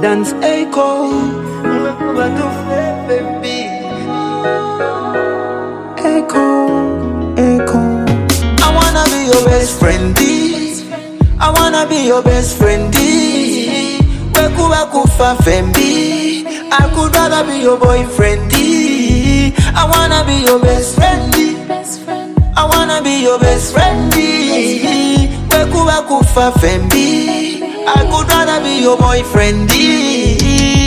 Dance echo. Echo. I wanna be your best friendie. I wanna be your best friendie. Weku fa fembi. I could rather be your boyfriendie. I wanna be your best friendie. I wanna be your best friendie. Weku fa fembi. I could rather be your boyfriendie.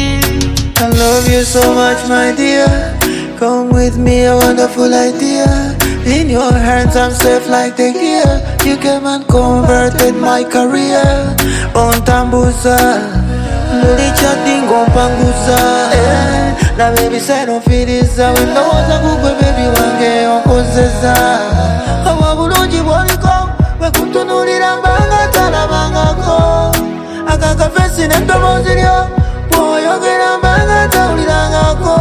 I love you so much, my dear. Come with me, a wonderful idea. In your hands I'm safe like the gear. You came and converted my career. On Tambuza, Luli chatting on Panguza. Na baby say don't feel this. When no one's a good baby one day on Kozeza. Hawa bulungi bwoliko wekutunulira mbanga talabanga ko. Akaka fesi n'entobozi lyo bw'oyogera mbanga tawuliranga ko.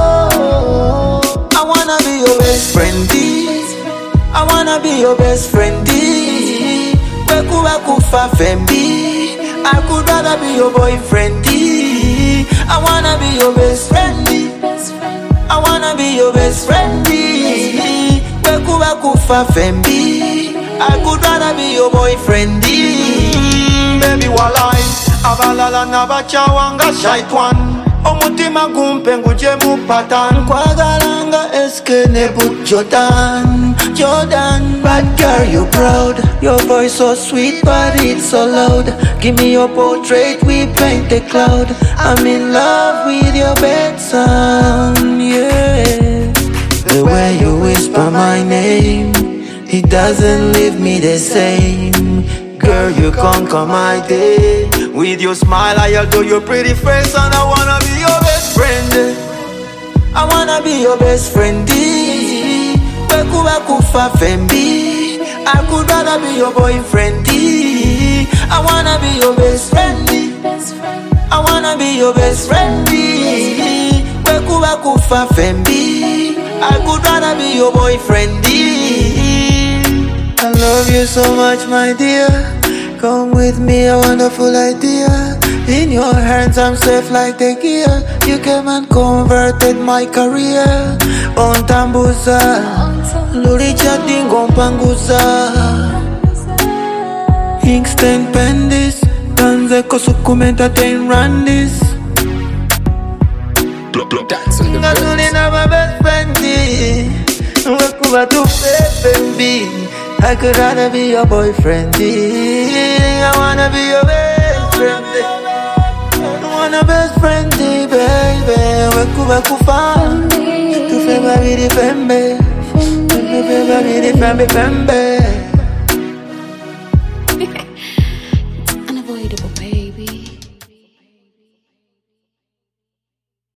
I wanna be your best friendie. I wanna be your best friendie. Weku fa fembi. I could rather be your boyfriendie. I wanna be your best friendie. I wanna be your best friendie. Weku fa fembi. I could rather be your boyfriendie. Baby walai, abalala nabachawanga shaitwan. Omutima gumpe nguje mu patan. Kwagalanga eske nebu Jordan. Bad girl, you proud. Your voice so sweet, but it's so loud. Give me your portrait, we paint the cloud. I'm in love with your bed sound, yeah. The way you whisper my name, it doesn't leave me the same. Girl, you conquer my day. With your smile, I adore your pretty face, and I wanna be your best friend. I wanna be your best friendie. Weku fa fembi. I could rather be your boyfriendie. I wanna be your best friendie. I wanna be your best friendie. Weku fa fembi. I could rather be your boyfriendie. I love you so much, my dear. Come with me, a wonderful idea. In your hands I'm safe like the gear. You came and converted my career. On Tambuza, Luli chatting on Panguza. Inkstand pen this. Danze kosukumenta ten run this. Ngatuli na my best friendie. Weku fembi. I could rather be your boyfriendie. I wanna be your best friendie. I wanna best friendie, baby. Weku fa. Tu fais ma vie de fembe. Tu fais ma vie de fembe. It's unavoidable, babe.